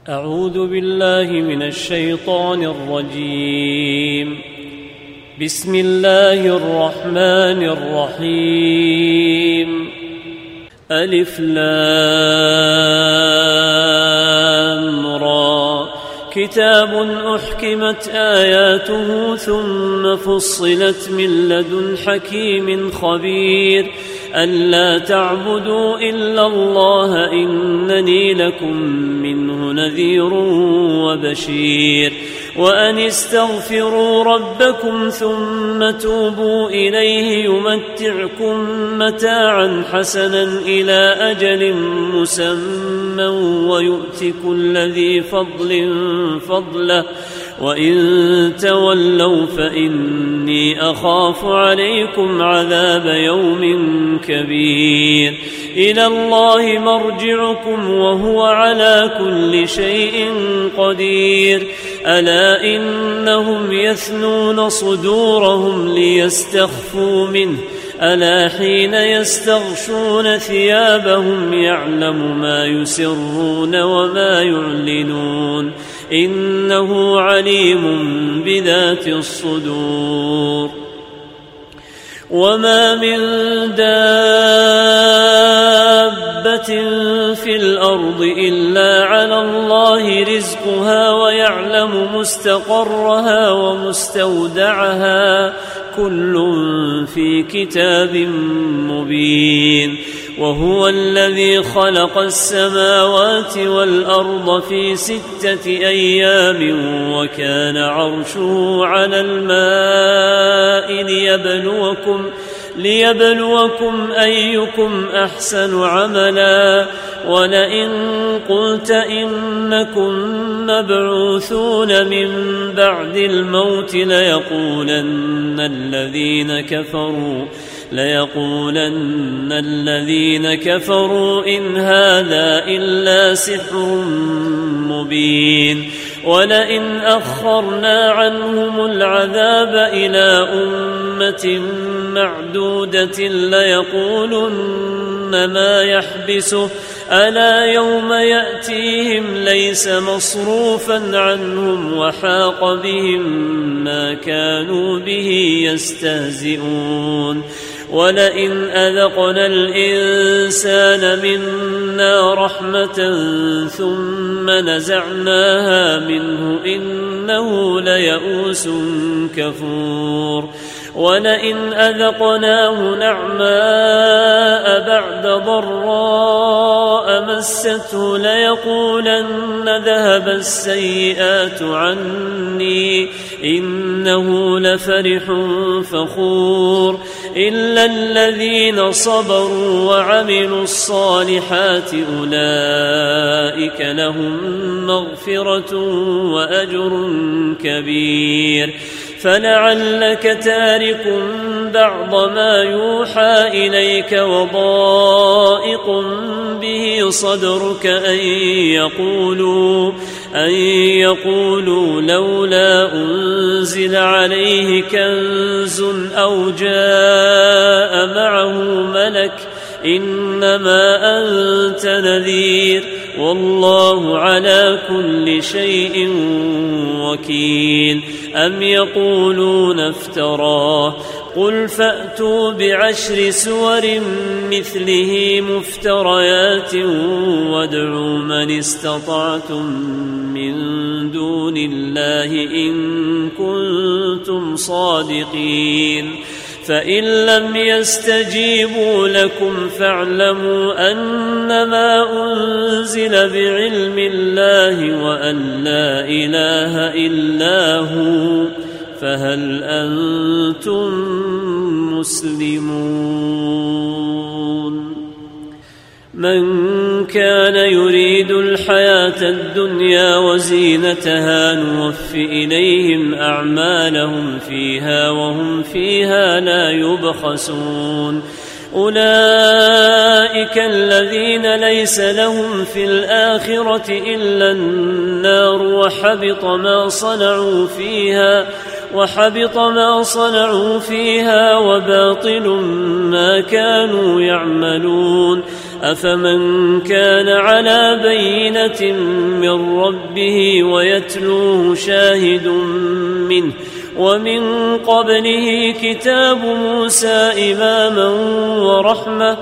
أعوذ بالله من الشيطان الرجيم. بسم الله الرحمن الرحيم. ألف لام را. كتاب أحكمت آياته ثم فصلت من لدن حكيم خبير ألا تعبدوا إلا الله إنني لكم منه نذير وبشير وأن استغفروا ربكم ثم توبوا إليه يمتعكم متاعا حسنا إلى أجل مسمى ويؤت كل ذي فضل فضله وإن تولوا فإني أخاف عليكم عذاب يوم كبير. إلى الله مرجعكم وهو على كل شيء قدير. ألا إنهم يثنون صدورهم ليستخفوا منه ألا حين يستغشون ثيابهم يعلم ما يسرون وما يعلنون إنه عليم بذات الصدور. وما من دابة في الأرض إلا على الله رزقها ويعلم مستقرها ومستودعها كل في كتاب مبين. وهو الذي خلق السماوات والأرض في 6 أيام وكان عرشه على الماء ليبلوكم أيكم أحسن عملا. ولئن قلت إنكم مبعوثون من بعد الموت ليقولن الذين كفروا إن هذا إلا سحر مبين. ولئن أخرنا عنهم العذاب إلى أمة معدودة ليقولن ما يحبسه ألا يوم يأتيهم ليس مصروفا عنهم وحاق بهم ما كانوا به يستهزئون. ولئن أذقنا الإنسان منا رحمة ثم نزعناها منه إنه ليئوس كفور. ولئن أذقناه نعماء بعد ضراء مسته ليقولن ذهب السيئات عني إنه لفرح فخور. إلا الذين صبروا وعملوا الصالحات أولئك لهم مغفرة وأجر كبير. فلعلك تارك بعض ما يوحى إليك وضائق به صدرك أن يقولوا لولا أنزل عليه كنز أو جاء معه ملك إنما أنت نذير والله على كل شيء وكيل. أم يقولون افتراه قل فأتوا ب10 سور مثله مفتريات وادعوا من استطعتم من دون الله إن كنتم صادقين. فإن لم يستجيبوا لكم فاعلموا أنما أنزل بعلم الله وأن لا إله إلا هو فهل أنتم مسلمون. من كان يريد الحياة الدنيا وزينتها نوف إليهم أعمالهم فيها وهم فيها لا يبخسون. أولئك الذين ليس لهم في الآخرة إلا النار وحبط ما صنعوا فيها وباطل ما كانوا يعملون. أفمن كان على بينة من ربه ويتلوه شاهد منه ومن قبله كتاب موسى إماما ورحمة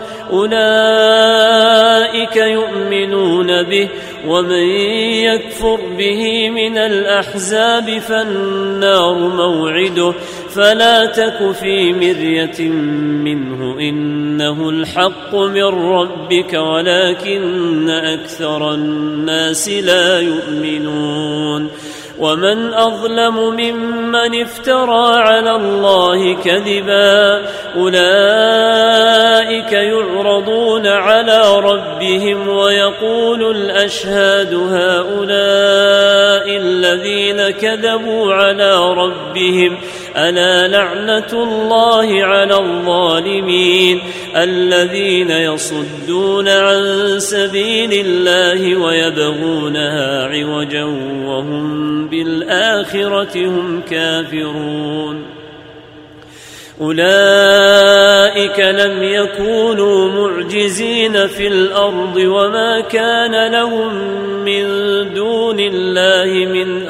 أولئك يؤمنون به ومن يكفر به من الأحزاب فالنار موعده فلا تك في مرية منه إنه الحق من ربك ولكن أكثر الناس لا يؤمنون ومن أظلم ممن افترى على الله كذبا أولئك يعرضون على ربهم ويقول الأشهاد هؤلاء الذين كذبوا على ربهم ألا لعنة الله على الظالمين الذين يصدون عن سبيل الله ويبغونها عوجا وهم بالآخرة هم كافرون أولئك لم يكونوا معجزين في الأرض وما كان لهم من دون الله من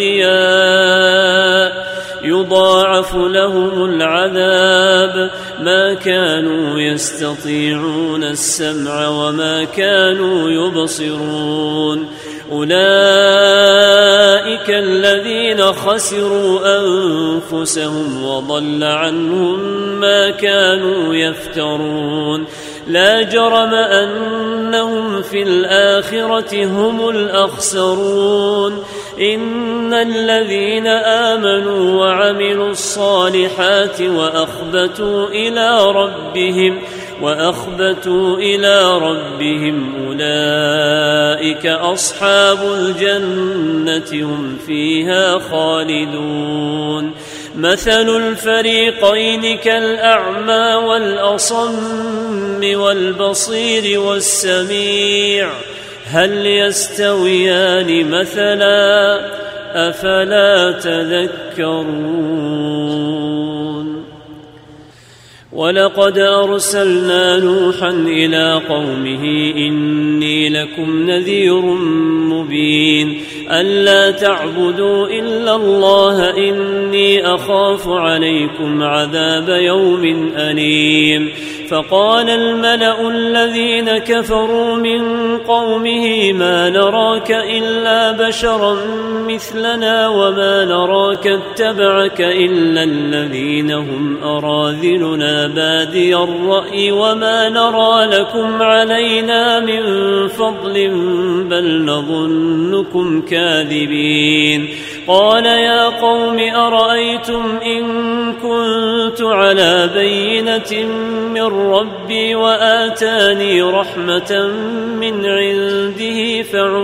أولياء يضاعف لهم العذاب ما كانوا يستطيعون السمع وما كانوا يبصرون أولئك الذين خسروا أنفسهم وضل عنهم ما كانوا يفترون لا جرم أنهم في الآخرة هم الأخسرون إن الذين آمنوا وعملوا الصالحات وأخبتوا إلى ربهم أولئك أصحاب الجنة هم فيها خالدون مثل الفريقين كالأعمى والأصم والبصير والسميع هل يستويان مثلا أفلا تذكرون ولقد أرسلنا نوحا إلى قومه إني لكم نذير مبين ألا تعبدوا إلا الله إني أخاف عليكم عذاب يوم أليم فقال الملأ الذين كفروا من قومه ما نراك إلا بشرا مثلنا وما نراك اتبعك إلا الذين هم أراذلنا بادي الرأي وما نرى لكم علينا من فضل بل نظنكم كاذبين قال يا قوم أرأيتم إن كنت على بينة من ربي وآتاني رحمة من عنده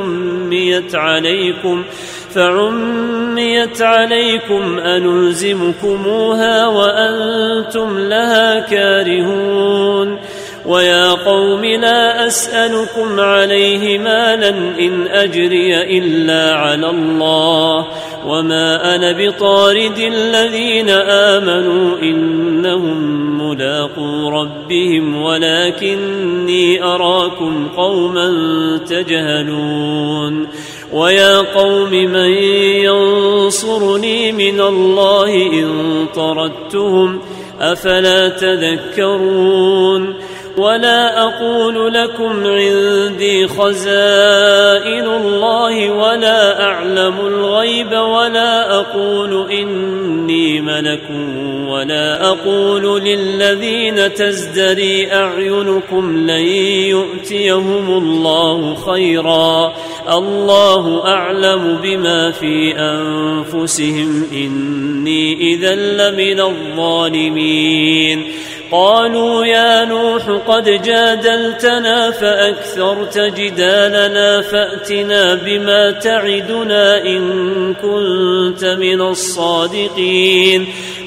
فعميت عليكم أنلزمكموها وأنتم لها كارهون ويا قوم لا أسألكم عليه مالا إن أجري إلا على الله وما أنا بطارد الذين آمنوا إنهم ملاقو ربهم ولكني أراكم قوما تجهلون ويا قوم من ينصرني من الله إن طردتهم أفلا تذكرون ولا أقول لكم عندي خزائن الله ولا أعلم الغيب ولا أقول إني ملك ولا أقول للذين تزدري أعينكم لن يؤتيهم الله خيرا الله أعلم بما في أنفسهم إني إذا لمن الظالمين قالوا يا نوح قد جادلتنا فأكثرت جدالنا فأتنا بما تعدنا إن كنت من الصادقين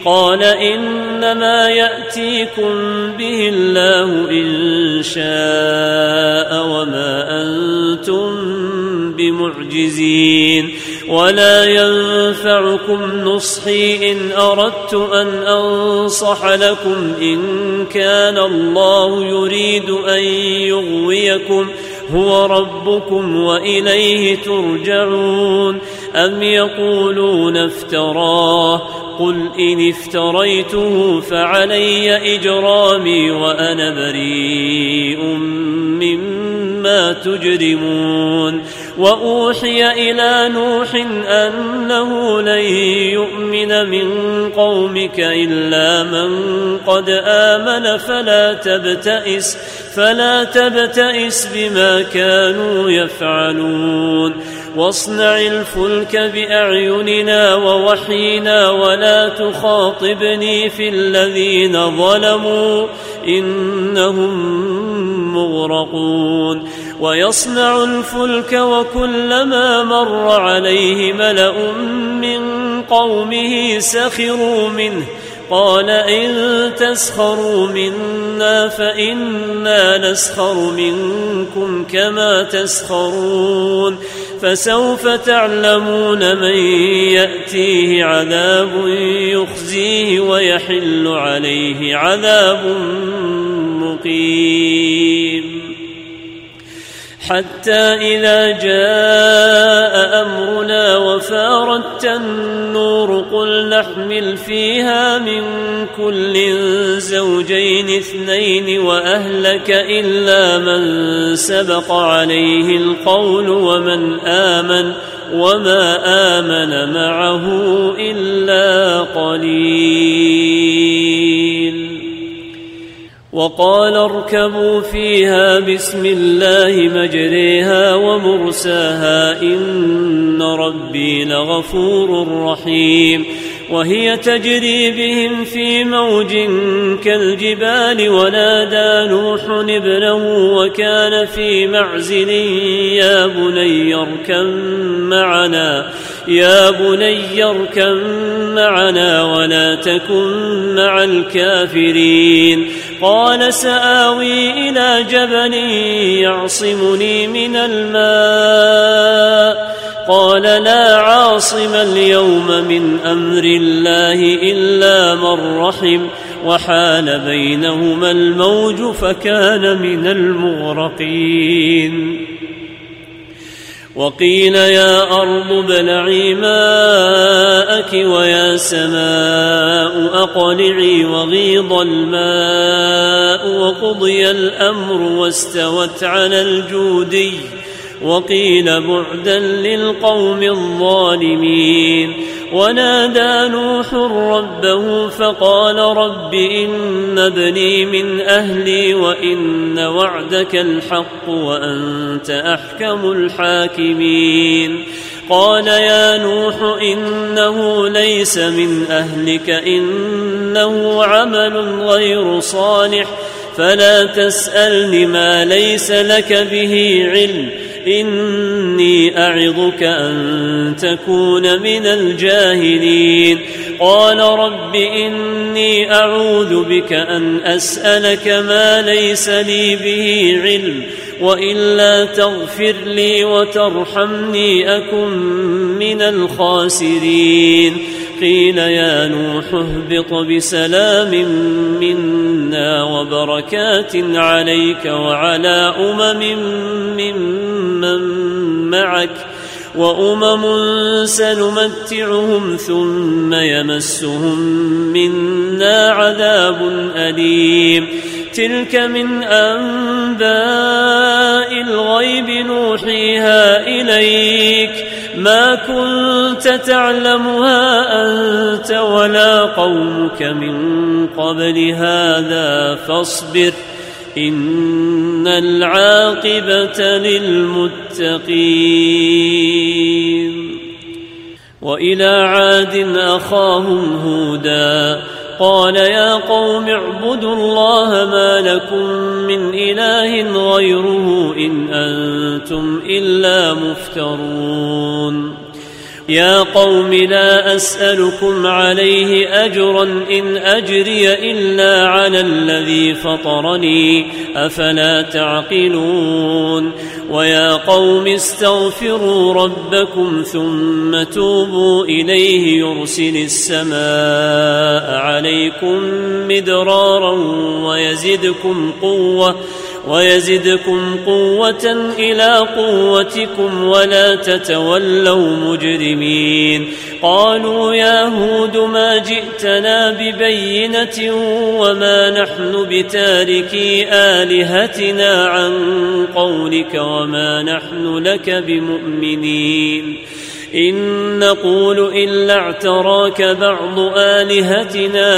قال إنما يأتيكم به الله إن شاء وما أنتم بمعجزين ولا ينفعكم نصحي إن أردت أن أنصح لكم إن كان الله يريد أن يغويكم هو ربكم وإليه ترجعون أم يقولون افتراه قل إن افتريته فعلي إجرامي وأنا بريء مما تجرمون وأوحي إلى نوح أنه لن يؤمن من قومك إلا من قد آمن فلا تبتئس بما كانوا يفعلون واصنع الفلك بأعيننا ووحينا ولا تخاطبني في الذين ظلموا إنهم مغرقون ويصنع الفلك وكلما مر عليه ملأ من قومه سخروا منه قال إن تسخروا منا فإنا نسخر منكم كما تسخرون فسوف تعلمون من يأتيه عذاب يخزيه ويحل عليه عذاب مقيم حتى إذا جاء أمرنا وفارت النور قل نحمل فيها من كل زوجين اثنين وأهلك إلا من سبق عليه القول وما آمن معه إلا قليل وقال اركبوا فيها بسم الله مجريها ومرساها إن ربي لغفور رحيم وهي تجري بهم في موج كالجبال ونادى نوح ابنه وكان في معزل يا بني اركب معنا ولا تكن مع الكافرين قال سآوي إلى جبل يعصمني من الماء قال لا عاصم اليوم من أمر الله إلا من رحم وحال بينهما الموج فكان من المغرقين وقيل يا أرض ابلعي ماءك ويا سماء أقلعي وغيض الماء وقضي الأمر واستوت على الجودي وقيل بعدا للقوم الظالمين ونادى نوح ربه فقال رب إن ابني من أهلي وإن وعدك الحق وأنت أحكم الحاكمين قال يا نوح إنه ليس من أهلك إنه عمل غير صالح فلا تسألني ما ليس لك به علم إني أعظك أن تكون من الجاهلين قال رب إني أعوذ بك أن أسألك ما ليس لي به علم وإلا تغفر لي وترحمني أكن من الخاسرين قيل يا نوح اهبط بسلام منا وبركات عليك وعلى ممن معك وأمم سنمتعهم ثم يمسهم منا عذاب أليم تلك من أنباء الغيب نوحيها إليك ما كنت تعلمها أنت ولا قومك من قبل هذا فاصبر إن العاقبة للمتقين وإلى عاد أخاهم هودا قال يا قوم اعبدوا الله ما لكم من إله غيره إن أنتم إلا مفترون يا قوم لا أسألكم عليه أجرا إن أجري إلا على الذي فطرني أفلا تعقلون ويا قوم استغفروا ربكم ثم توبوا إليه يرسل السماء عليكم مدرارا ويزدكم قوة إلى قوتكم ولا تتولوا مجرمين قالوا يا هود ما جئتنا ببينة وما نحن بتاركي آلهتنا عن قولك وما نحن لك بمؤمنين إن نقول إلا اعتراك بعض آلهتنا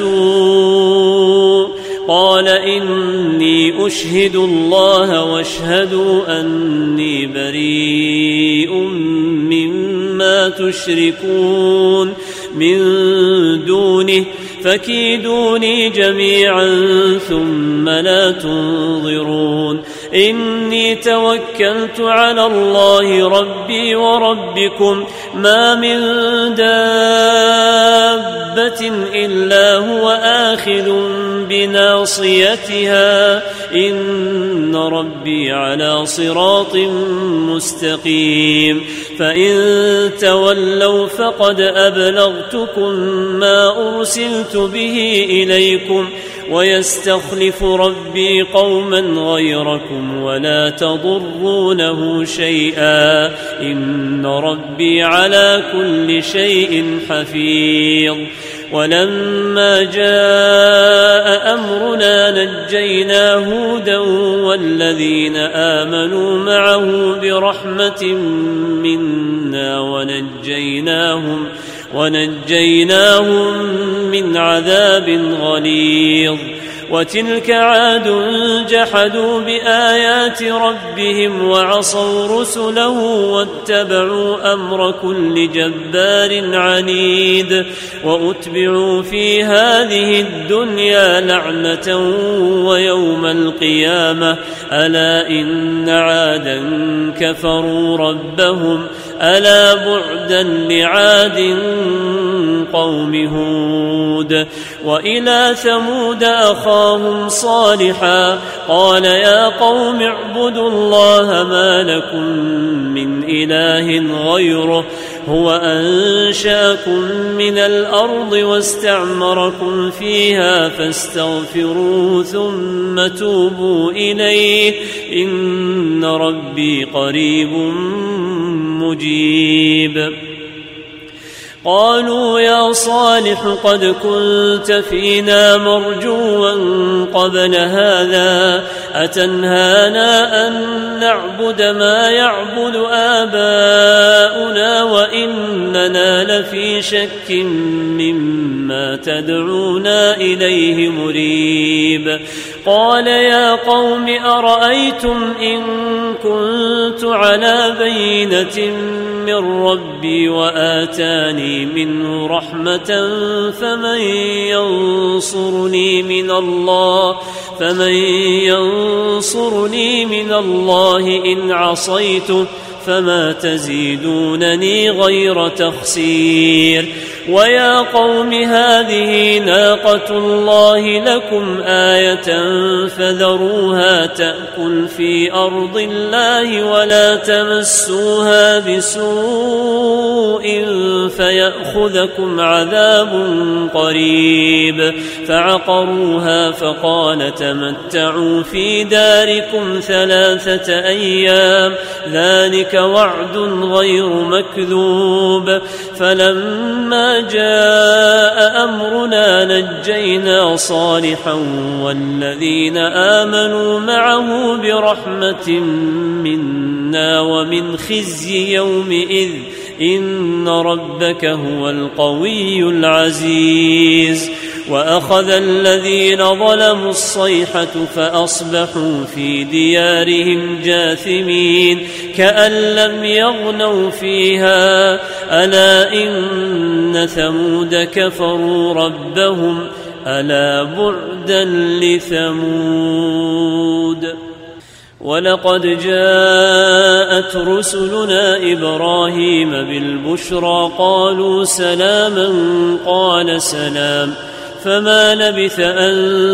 بسوء قال إني أشهد الله واشهدوا أني بريء مما تشركون من دونه فكيدوني جميعا ثم لا تنظرون إني توكلت على الله ربي وربكم ما من دابة إلا هو آخذ بناصيتها إن ربي على صراط مستقيم فإن تولوا فقد أبلغتكم ما أرسلت به إليكم ويستخلف ربي قوما غيركم ولا تضرونه شيئا إن ربي على كل شيء حفيظ ولما جاء أمرنا نجينا هودا والذين آمنوا معه برحمة منا ونجيناهم من عذاب غليظ وتلك عاد جحدوا بآيات ربهم وعصوا رسله واتبعوا أمر كل جبار عنيد وأتبعوا في هذه الدنيا لعنة ويوم القيامة ألا إن عادا كفروا ربهم ألا بعدا لعاد قوم هود وإلى ثمود أخاهم صالحا قال يا قوم اعبدوا الله ما لكم من إله غيره هو أنشأكم من الأرض واستعمركم فيها فاستغفروه ثم توبوا إليه إن ربي قريب مجيب قالوا يا صالح قد كنت فينا مرجوا قبل هذا أتنهانا أن نعبد ما يعبد آباؤنا وإننا لفي شك مما تدعونا إليه مريب قال يا قوم أرأيتم إن كنت على بينة من ربي وآتاني منه رحمة فمن ينصرني من الله إن عصيته فما تزيدونني غير تخسير ويا قوم هذه ناقة الله لكم آية فذروها تأكل في أرض الله ولا تمسوها بسوء فيأخذكم عذاب قريب فعقروها فقال تمتعوا في داركم 3 أيام ذلك وعد غير مكذوب فلما جاء أمرنا نجينا صالحا والذين آمنوا معه برحمة منا ومن خزي يومئذ إن ربك هو القوي العزيز وأخذ الذين ظلموا الصيحة فأصبحوا في ديارهم جاثمين كأن لم يغنوا فيها ألا إن ثمود كفروا ربهم ألا بعدا لثمود ولقد جاءت رسلنا إبراهيم بالبشرى قالوا سلاما قال سلام فما لبث أن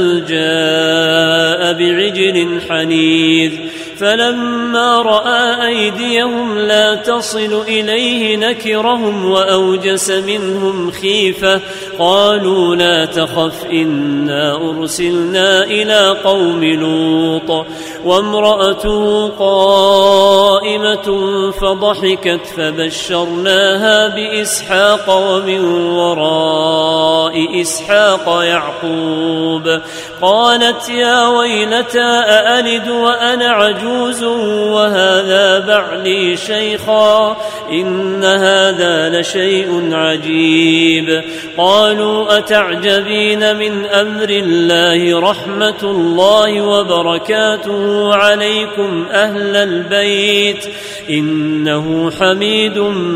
جاء بعجل حنيذ فلما رأى أيديهم لا تصل إليه نكرهم وأوجس منهم خيفة قالوا لا تخف إنا أرسلنا إلى قوم لوط وامرأته قائمة فضحكت فبشرناها بإسحاق ومن وراء إسحاق يعقوب قالت يا ويلتى أألد وأنا عجوز وهذا بعلي شيخا إن هذا لشيء عجيب قالوا أتعجبين من أمر الله رحمة الله وبركاته عليكم أهل البيت إنه حميد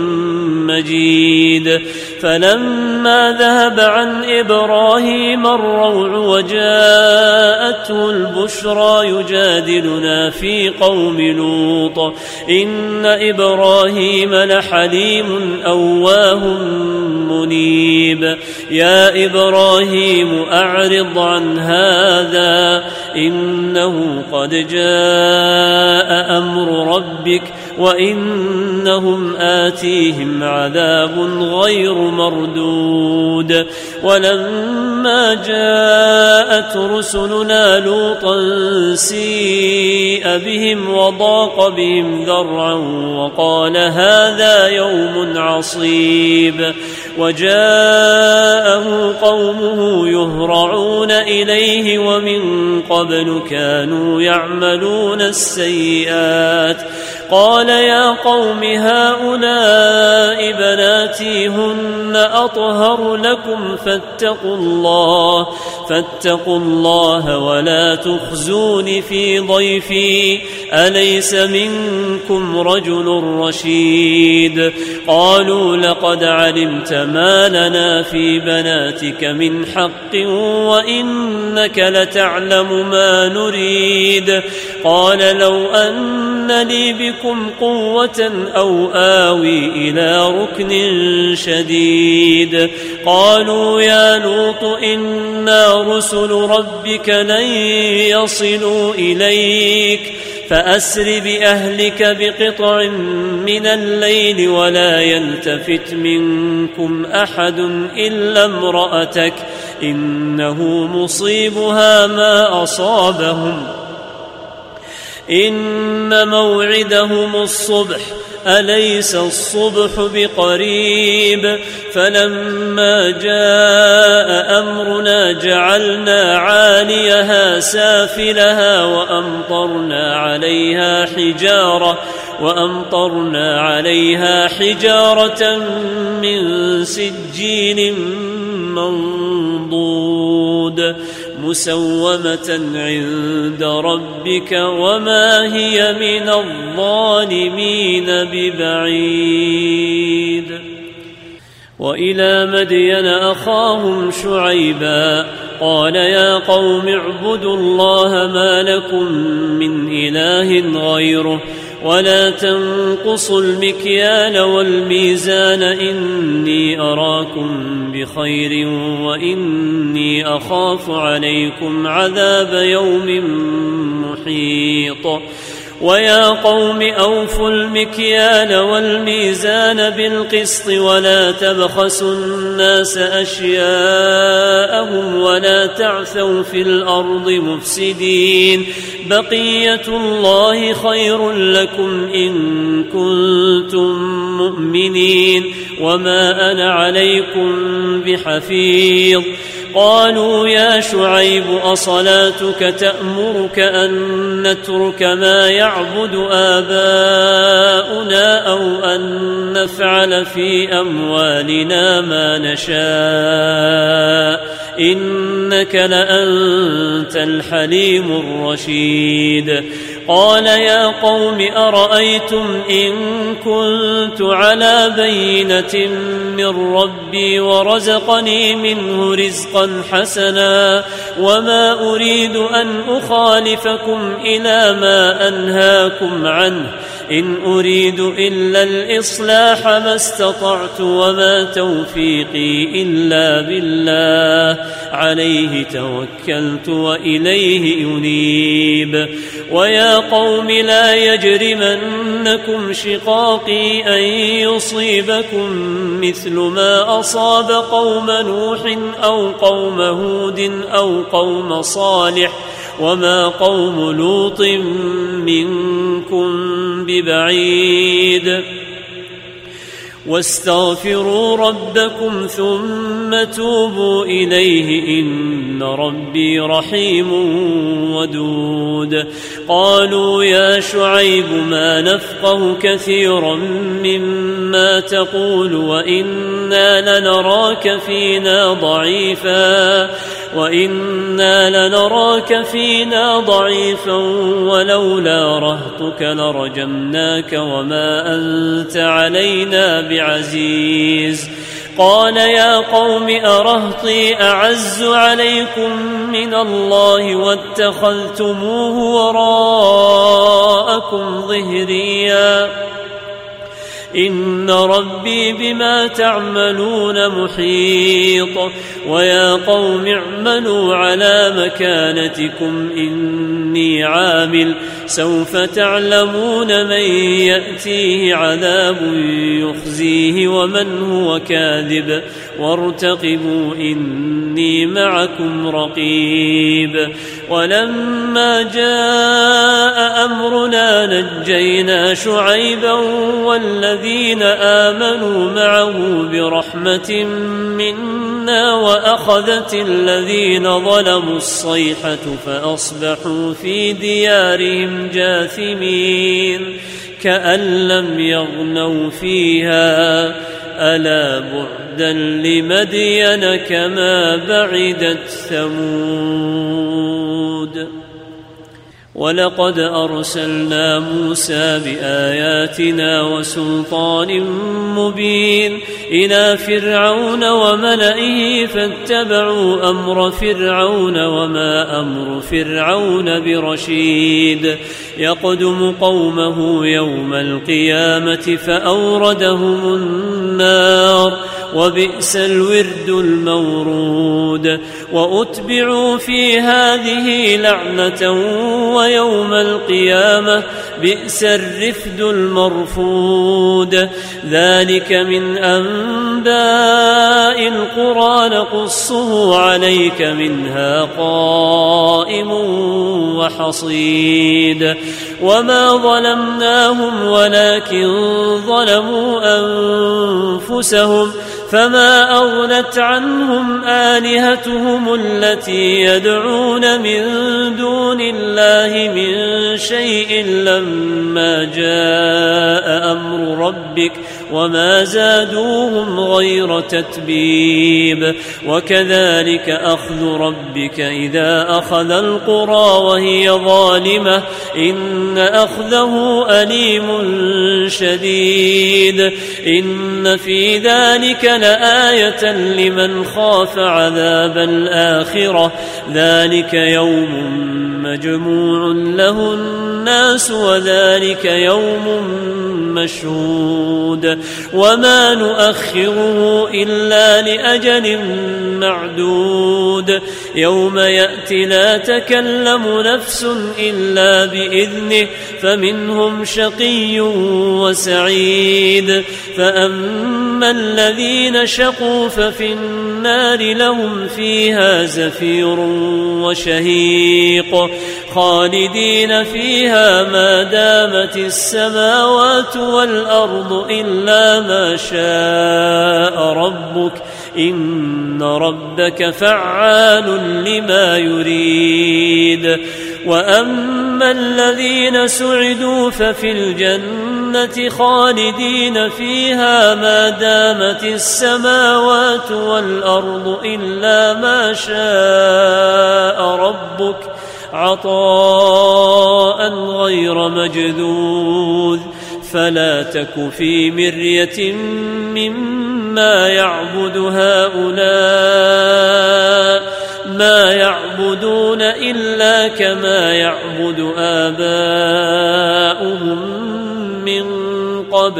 مجيد فلما ذهب عن إبراهيم الروع وجاءته البشرى يجادلنا في قوم لوط إن إبراهيم لحليم أواه منيب يا إبراهيم أعرض عن هذا إنه قد جاء أمر ربك وإنهم آتيهم عذاب غير مردود ولما جاءت رسلنا لوطا سيء بهم وضاق بهم ذرعا وقال هذا يوم عصيب وجاءه قومه يهرعون إليه ومن قبل كانوا يعملون السيئات قال يا قوم هؤلاء بناتي هن أطهر لكم فاتقوا الله ولا تخزون في ضيفي أليس منكم رجل رشيد قالوا لقد علمت ما لنا في بناتك من حق وإنك لتعلم ما نريد قال لو أن لي بكم قوة أو آوي إلى ركن شديد قالوا يا لوط إنا رسل ربك لن يصلوا إليك فأسر بأهلك بقطع من الليل ولا يلتفت منكم أحد إلا امرأتك إنه مصيبها ما أصابهم إن موعدهم الصبح أليس الصبح بقريب فلما جاء أمرنا جعلنا عاليها سافلها وأمطرنا عليها حجارة من سجيل منضود مسومة عند ربك وما هي من الظالمين ببعيد وإلى مدين أخاهم شعيبا قال يا قوم اعبدوا الله ما لكم من إله غيره ولا تنقصوا المكيال والميزان إني أراكم بخير وإني أخاف عليكم عذاب يوم محيط ويا قوم أوفوا المكيال والميزان بالقسط ولا تبخسوا الناس أشياءهم ولا تعثوا في الأرض مفسدين بقية الله خير لكم إن كنتم مؤمنين وما أنا عليكم بحفيظ قالوا يا شعيب أصلاتك تأمرك أن نترك ما يعبد آباؤنا أو أن نفعل في أموالنا ما نشاء إنك لأنت الحليم الرشيد قال يا قوم أرأيتم إن كنت على بينة من ربي ورزقني منه رزقا رزقا حسنا وما أريد أن أخالفكم إلى ما أنهاكم عنه إن أريد إلا الإصلاح ما استطعت وما توفيقي إلا بالله عليه توكلت وإليه ينيب ويا قوم لا يجرمنكم شقاقي أن يصيبكم مثل ما أصاب قوم نوح أو قوم هود أو قوم صالح وما قوم لوط منكم ببعيد واستغفروا ربكم ثم توبوا إليه إن ربي رحيم ودود قالوا يا شعيب ما نفقه كثيرا مما تقول وإنا لنراك فينا ضعيفا ولولا رهطك لرجمناك وما أنت علينا بعزيز قال يا قوم أرهطي أعز عليكم من الله واتخذتموه وراءكم ظهريا إن ربي بما تعملون محيط ويا قوم اعملوا على مكانتكم إني عامل سوف تعلمون من يأتيه عذاب يخزيه ومن هو كاذب وارتقبوا إني معكم رقيب ولما جاء أمرنا نجينا شعيبا والذين آمنوا معه برحمة منا وأخذت الذين ظلموا الصيحة فأصبحوا في ديارهم جاثمين كأن لم يغنوا فيها ألا بعدا لمدين كما بعدت ثمود ولقد أرسلنا موسى بآياتنا وسلطان مبين إلى فرعون وملئه فاتبعوا أمر فرعون وما أمر فرعون برشيد يقدم قومه يوم القيامة فأوردهم النار وبئس الورد المورود وأتبعوا في هذه لعنة ويوم القيامة بئس الرفد المرفود ذلك من أنباء القرى نقصه عليك منها قائم وحصيد وما ظلمناهم ولكن ظلموا أنفسهم فما أغنت عنهم آلهتهم التي يدعون من دون الله من شيء لما جاء أمر ربك وما زادوهم غير تتبيب وكذلك أخذ ربك إذا أخذ القرى وهي ظالمة إن أخذه أليم شديد إن في ذلك لآية لمن خاف عذاب الآخرة ذلك يوم مجموع له الناس وذلك يوم مشهود وما نؤخره إلا لأجل معدود يوم يأتي لا تكلم نفس إلا بإذنه فمنهم شقي وسعيد فأما الذين شقوا ففي النار لهم فيها زفير وشهيق خالدين فيها ما دامت السماوات والأرض إلا ما شاء ربك إن ربك فعال لما يريد وأما الذين سعدوا ففي الجنة خالدين فيها ما دامت السماوات والأرض إلا ما شاء ربك عطاء غير مجذوذ فلا تك في مرية مما ما يعبد هؤلاء ما يعبدون إلا كما يعبد آباؤهم من قبل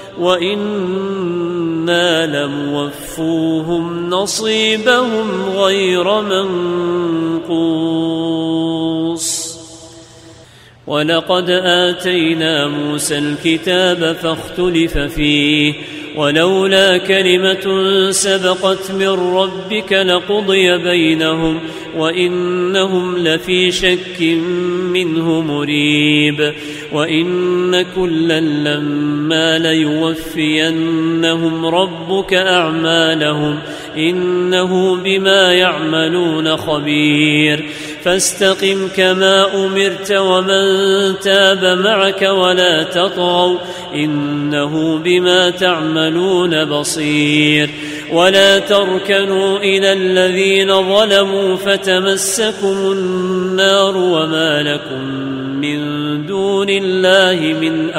وإنا لموفوهم نصيبهم غير منقوص ولقد آتينا موسى الكتاب فاختلف فيه ولولا كلمة سبقت من ربك لقضي بينهم وإنهم لفي شك منه مريب وإن كلا لما ليوفينهم ربك أعمالهم إنه بما يعملون خبير فاستقم كما أمرت ومن تاب معك ولا تطغوا إنه بما تعملون بصير ولا تركنوا إلى الذين ظلموا فتمسكم النار وما لكم من دون الله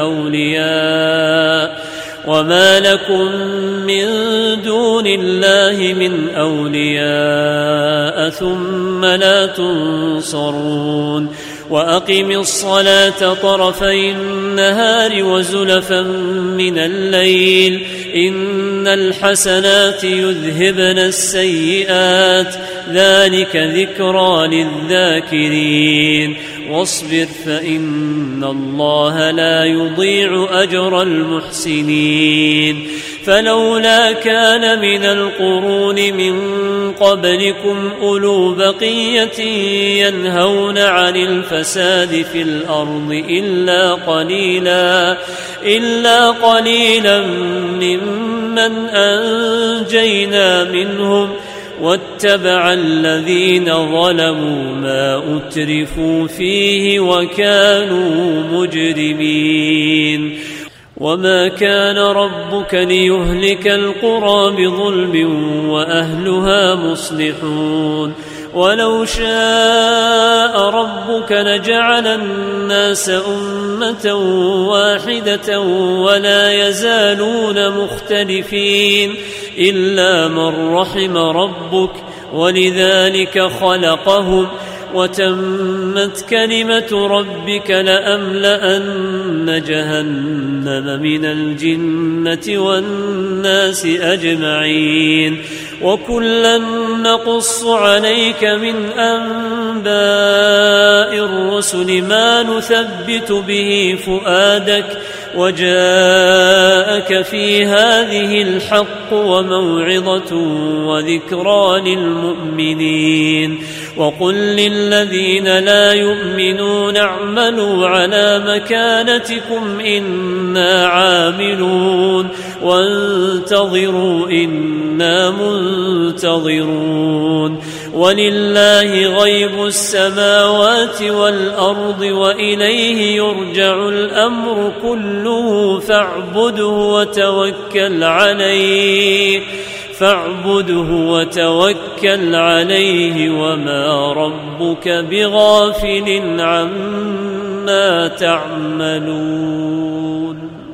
من أولياء ثم لا تنصرون وأقم الصلاة طرفي النهار وزلفا من الليل إن الحسنات يذهبن السيئات ذلك ذكرى للذاكرين واصبر فإن الله لا يضيع أجر المحسنين فلولا كان من القرون من قبلكم أولو بقية ينهون عن الفساد في الأرض إلا قليلا ممن أنجينا منهم واتبع الذين ظلموا ما أترفوا فيه وكانوا مجرمين وما كان ربك ليهلك القرى بظلم وأهلها مصلحون ولو شاء ربك لجعل الناس أمة واحدة ولا يزالون مختلفين إلا من رحم ربك ولذلك خلقهم وتمت كلمة ربك لأملأن جهنم من الجنة والناس أجمعين وكلا نقص عليك من أنباء الرسل ما نثبت به فؤادك وجاءك في هذه الحق وموعظة وذكرى للمؤمنين وقل للذين لا يؤمنون اعملوا على مكانتكم إنا عاملون وانتظروا إنا منتظرون ولله غيب السماوات والأرض وإليه يرجع الأمر كله فاعبده وتوكل عليه وما ربك بغافل عما تعملون